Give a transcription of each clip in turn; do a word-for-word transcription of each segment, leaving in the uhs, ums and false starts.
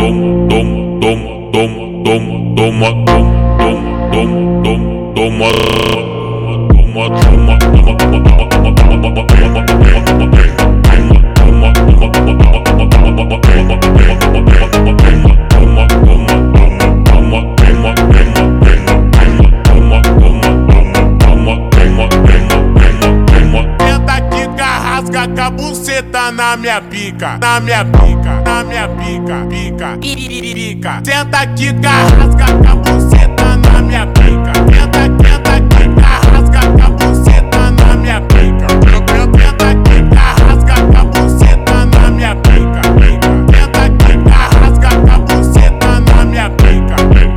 Com a buceta na minha pica, na minha pica, na minha pica, pica, pica. Senta aqui, rasga com a buceta na minha pica. Senta, senta aqui, rasga com a buceta na minha pica. Senta aqui, rasga com a buceta na minha pica. Senta aqui, rasga com a buceta na minha pica.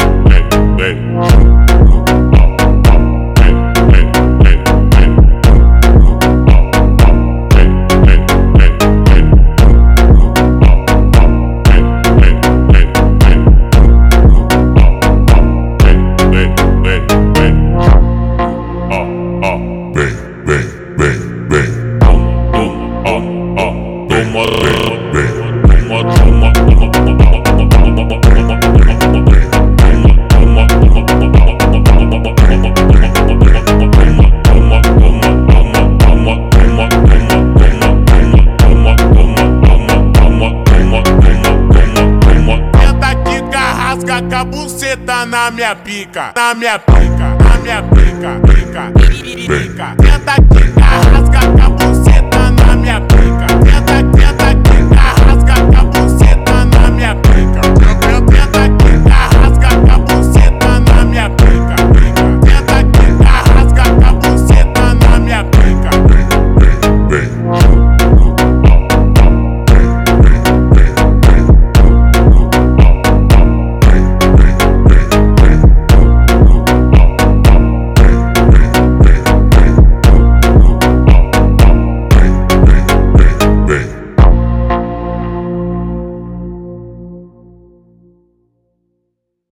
Com a buceta na minha pica, na minha pica, na minha pica, pica, pica. Senta aqui.